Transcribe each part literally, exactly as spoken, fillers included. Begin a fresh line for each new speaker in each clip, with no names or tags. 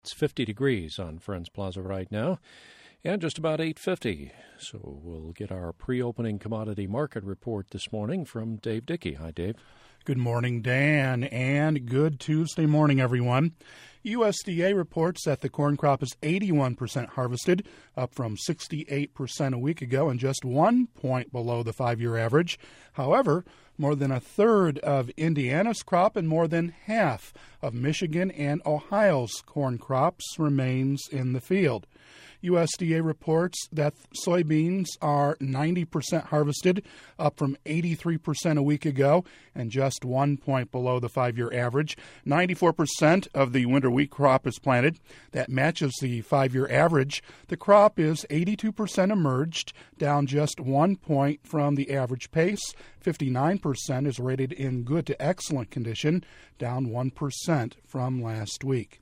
It's fifty degrees on Friends Plaza right now, and just about eight fifty. So we'll get our pre-opening commodity market report this morning from Dave Dickey. Hi, Dave.
Good morning, Dan, and good Tuesday morning, everyone. U S D A reports that the corn crop is eighty-one percent harvested, up from sixty-eight percent a week ago and just one point below the five-year average. However, more than a third of Indiana's crop and more than half of Michigan and Ohio's corn crops remains in the field. U S D A reports that soybeans are ninety percent harvested, up from eighty-three percent a week ago and just one point below the five-year average. ninety-four percent of the winter wheat crop is planted. That matches the five-year average. The crop is eighty-two percent emerged, down just one point from the average pace. fifty-nine percent is rated in good to excellent condition, down one percent from last week.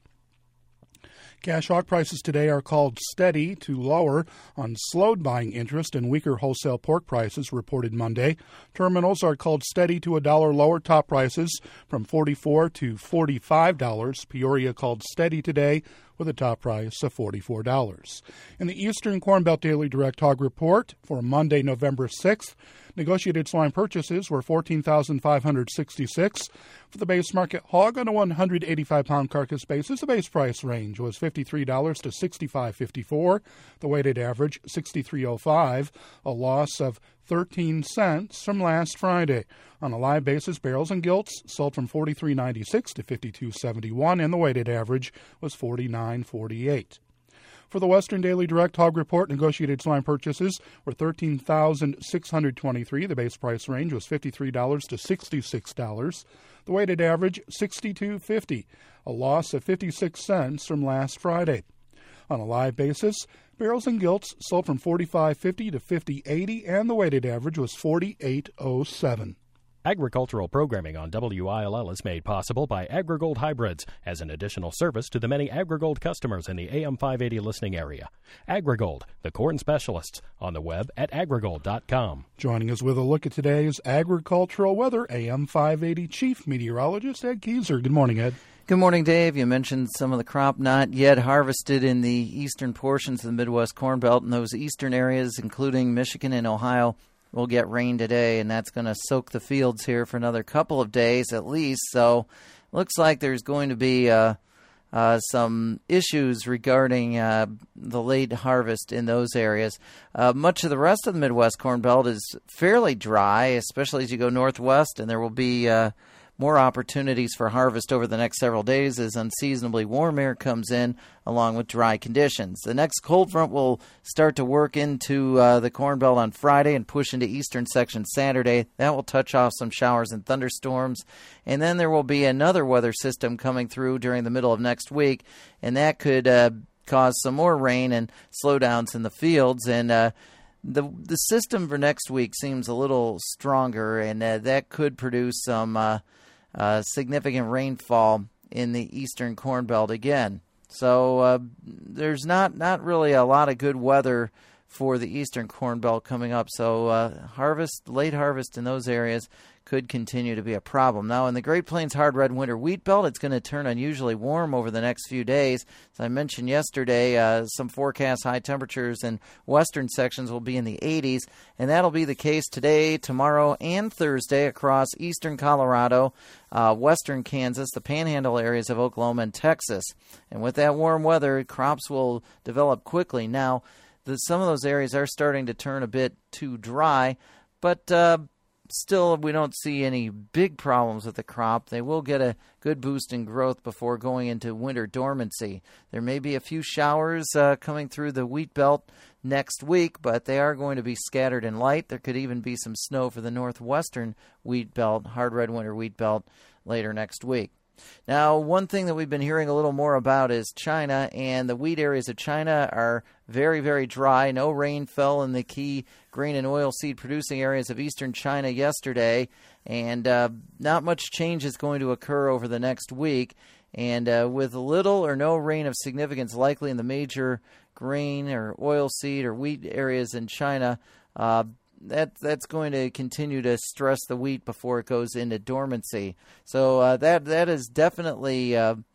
Cash hog prices today are called steady to lower on slowed buying interest and weaker wholesale pork prices reported Monday. Terminals are called steady to a dollar lower top prices from forty-four dollars to forty-five dollars. Peoria called steady today with a top price of forty-four dollars. In the Eastern Corn Belt Daily Direct Hog Report for Monday, November sixth, negotiated swine purchases were fourteen thousand five hundred sixty-six. For the base market hog on a one hundred eighty-five pound carcass basis, the base price range was fifty-three dollars to sixty-five dollars and fifty-four cents. The weighted average, sixty-three oh five, a loss of thirteen cents from last Friday. On a live basis, barrels and gilts sold from forty-three ninety-six to fifty-two seventy-one, and the weighted average was forty-nine forty-eight. For the Western Daily Direct Hog Report, negotiated swine purchases were thirteen thousand six hundred twenty-three. The base price range was fifty-three dollars to sixty-six dollars. The weighted average, sixty-two fifty, a loss of fifty-six cents from last Friday. On a live basis, barrels and gilts sold from forty-five fifty to fifty eighty, and the weighted average was forty-eight oh seven.
Agricultural programming on W I L L is made possible by AgriGold Hybrids as an additional service to the many AgriGold customers in the A M five eighty listening area. AgriGold, the corn specialists, on the web at agrigold dot com.
Joining us with a look at today's agricultural weather, A M five eighty Chief Meteorologist Ed Keyser. Good morning, Ed.
Good morning, Dave. You mentioned some of the crop not yet harvested in the eastern portions of the Midwest Corn Belt, and those eastern areas, including Michigan and Ohio, we'll get rain today, and that's going to soak the fields here for another couple of days at least. So looks like there's going to be uh, uh, some issues regarding uh, the late harvest in those areas. Uh, much of the rest of the Midwest Corn Belt is fairly dry, especially as you go northwest, and there will be uh, more opportunities for harvest over the next several days as unseasonably warm air comes in along with dry conditions. The next cold front will start to work into uh, the Corn Belt on Friday and push into eastern section Saturday. That will touch off some showers and thunderstorms. And then there will be another weather system coming through during the middle of next week, and that could uh, cause some more rain and slowdowns in the fields. And uh, the the system for next week seems a little stronger, and uh, that could produce some uh, Uh, significant rainfall in the eastern Corn Belt again. So uh, there's not, not really a lot of good weather for the eastern Corn Belt coming up. So uh, harvest, late harvest in those areas could continue to be a problem. Now, in the Great Plains Hard Red Winter Wheat Belt, it's going to turn unusually warm over the next few days. As I mentioned yesterday, uh, some forecast high temperatures in western sections will be in the eighties, and that'll be the case today, tomorrow, and Thursday across eastern Colorado, uh, western Kansas, the panhandle areas of Oklahoma, and Texas. And with that warm weather, crops will develop quickly. Now, the, some of those areas are starting to turn a bit too dry, but uh, still, we don't see any big problems with the crop. They will get a good boost in growth before going into winter dormancy. There may be a few showers uh, coming through the wheat belt next week, but they are going to be scattered and light. There could even be some snow for the northwestern wheat belt, hard red winter wheat belt, later next week. Now, one thing that we've been hearing a little more about is China, and the wheat areas of China are very, very dry. No rain fell in the key grain and oilseed producing areas of eastern China yesterday, and uh, not much change is going to occur over the next week. And uh, with little or no rain of significance likely in the major grain or oilseed or wheat areas in China, uh, That that's going to continue to stress the wheat before it goes into dormancy. So uh, that that is definitely uh,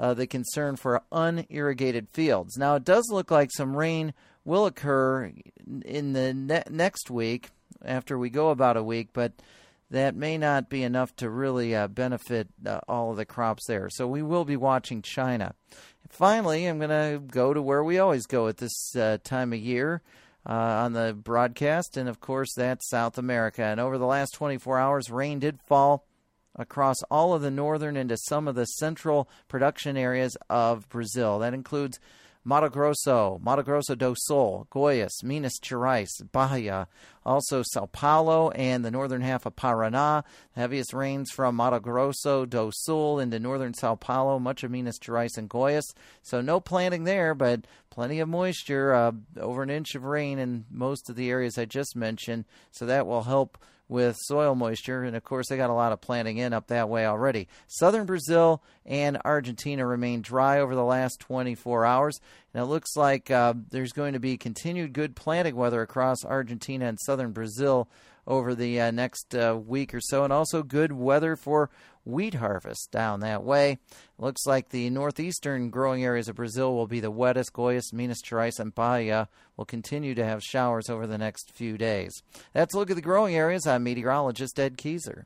uh, the concern for unirrigated fields. Now, it does look like some rain will occur in the ne- next week after we go about a week, but that may not be enough to really uh, benefit uh, all of the crops there. So we will be watching China. Finally, I'm going to go to where we always go at this uh, time of year uh, on the broadcast, and of course that's South America. And over the last twenty-four hours, rain did fall across all of the northern into some of the central production areas of Brazil. That includes Mato Grosso, Mato Grosso do Sul, Goiás, Minas Gerais, Bahia, also Sao Paulo and the northern half of Paraná. Heaviest rains from Mato Grosso do Sul into northern Sao Paulo, much of Minas Gerais and Goiás. So no planting there, but plenty of moisture, uh, over an inch of rain in most of the areas I just mentioned. So that will help with soil moisture, and of course they got a lot of planting in up that way already. Southern Brazil and Argentina remain dry over the last twenty-four hours, and it looks like uh, there's going to be continued good planting weather across Argentina and southern Brazil over the uh, next uh, week or so, and also good weather for wheat harvest down that way. Looks like the northeastern growing areas of Brazil will be the wettest. Goiás, Minas Gerais, and Bahia will continue to have showers over the next few days. That's a look at the growing areas. I'm meteorologist Ed Keyser.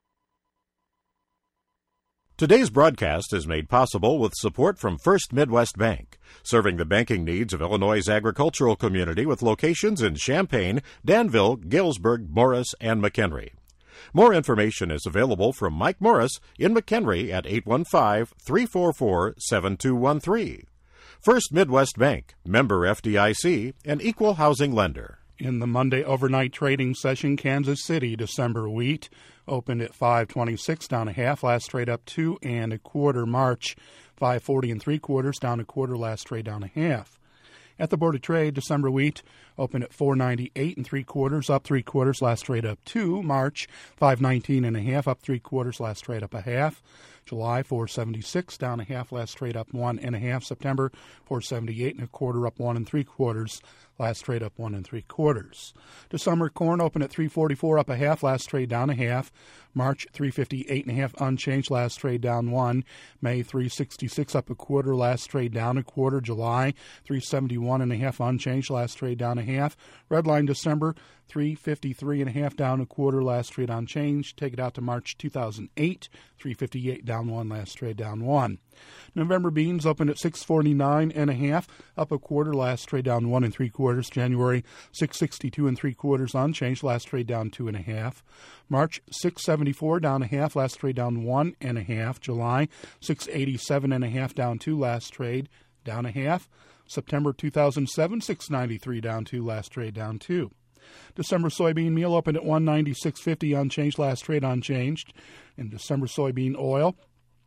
Today's broadcast is made possible with support from First Midwest Bank, serving the banking needs of Illinois' agricultural community with locations in Champaign, Danville, Galesburg, Morris, and McHenry. More information is available from Mike Morris in McHenry at eight one five, three four four, seven two one three. First Midwest Bank, member F D I C, and equal housing lender.
In the Monday overnight trading session, Kansas City December wheat opened at five twenty-six, down a half. Last trade up two and a quarter. March five forty and three quarters, down a quarter. Last trade down a half. At the Board of Trade, December wheat opened at four ninety-eight and three quarters, up three quarters. Last trade up two. March five nineteen and a half, up three quarters. Last trade up a half. July four seventy-six, down a half. Last trade up one and a half. September four seventy-eight and a quarter, up one and three quarters. Last trade up one and three quarters. December corn opened at three forty-four, up a half. Last trade down a half. March three fifty-eight and a half, unchanged. Last trade down one. May three sixty-six, up a quarter. Last trade down a quarter. July three seventy-one and a half, unchanged. Last trade down a half. Red line December three fifty-three and a half, down a quarter. Last trade unchanged. Take it out to March two thousand eight. three fifty-eight down one. Last trade down one. November beans opened at six forty-nine and a half, up a quarter. Last trade down one and three quarters. January six sixty-two and three quarters, unchanged. Last trade down two and a half. March six seventy-four down a half. Last trade down one and a half. July six eighty-seven and a half, down two. Last trade down a half. September two thousand seven, six ninety-three down two. Last trade down two. December soybean meal opened at one ninety-six fifty, unchanged. Last trade unchanged. And December soybean oil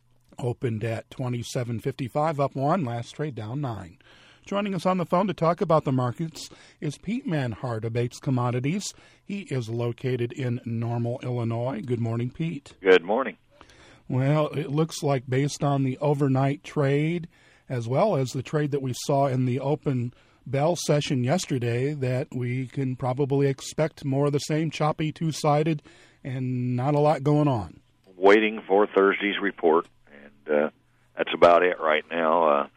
opened at twenty-seven fifty-five, up one. Last trade down nine. Joining us on the phone to talk about the markets is Pete Manhart of Bates Commodities. He is located in Normal, Illinois. Good morning, Pete.
Good morning.
Well, it looks like based on the overnight trade, as well as the trade that we saw in the open bell session yesterday, that we can probably expect more of the same, choppy, two-sided, and not a lot going on.
Waiting for Thursday's report, and uh, that's about it right now. Uh,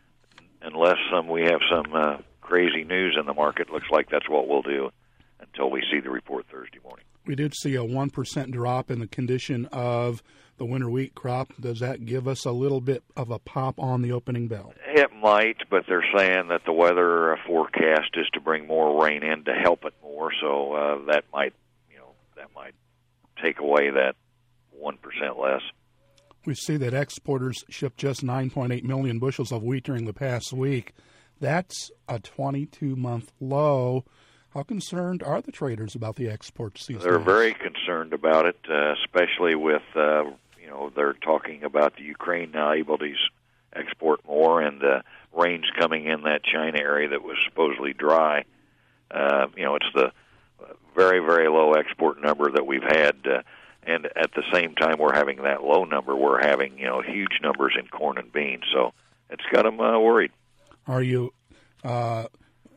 unless some we have some uh, crazy news in the market, looks like that's what we'll do until we see the report Thursday morning.
We did see a one percent drop in the condition of the winter wheat crop. Does that give us a little bit of a pop on the opening bell?
It might, but they're saying that the weather forecast is to bring more rain in to help it more, so uh, that might, you know, that might take away that one percent less.
We see that exporters shipped just nine point eight million bushels of wheat during the past week. That's a twenty-two month low. How concerned are the traders about the exports these
They're
days?
very concerned about it, uh, especially with, uh, you know, they're talking about the Ukraine now able to export more, and uh, rains coming in that China area that was supposedly dry. Uh, you know, it's the very, very low export number that we've had. Uh, And at the same time we're having that low number, we're having, you know, huge numbers in corn and beans. So it's got them uh, worried.
Are you uh,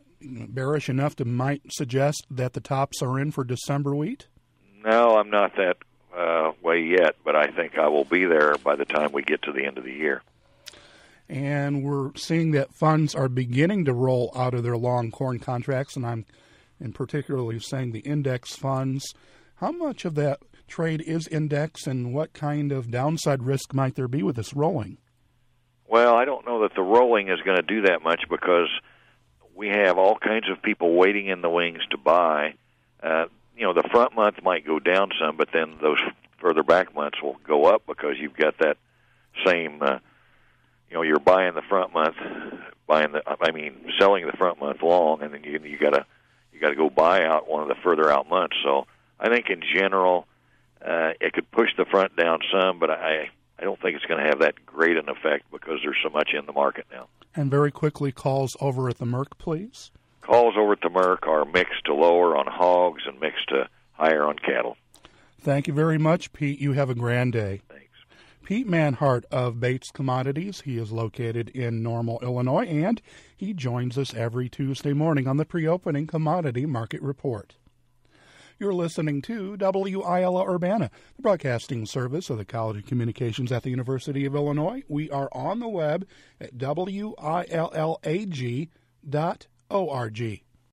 bearish enough to might suggest that the tops are in for December wheat?
No, I'm not that uh, way yet, but I think I will be there by the time we get to the end of the year.
and we're seeing that funds are beginning to roll out of their long corn contracts, and I'm in particularly saying the index funds. How much of that trade is index, and what kind of downside risk might there be with this rolling?
Well, I don't know that the rolling is going to do that much because we have all kinds of people waiting in the wings to buy. Uh, you know, the front month might go down some, but then those further back months will go up because you've got that same, uh, you know, you're buying the front month, buying the, I mean, selling the front month long, and then you you got to you got to go buy out one of the further out months. So I think in general, uh, it could push the front down some, but I I don't think it's going to have that great an effect because there's so much in the market now.
And very quickly, calls over at the Merc, please.
Calls over at the Merc are mixed to lower on hogs and mixed to higher on cattle.
Thank you very much, Pete. You have a grand day.
Thanks.
Pete Manhart of Bates Commodities. He is located in Normal, Illinois, and he joins us every Tuesday morning on the pre-opening commodity market report. You're listening to W I L Urbana, the broadcasting service of the College of Communications at the University of Illinois. We are on the web at W I L L A G dot org.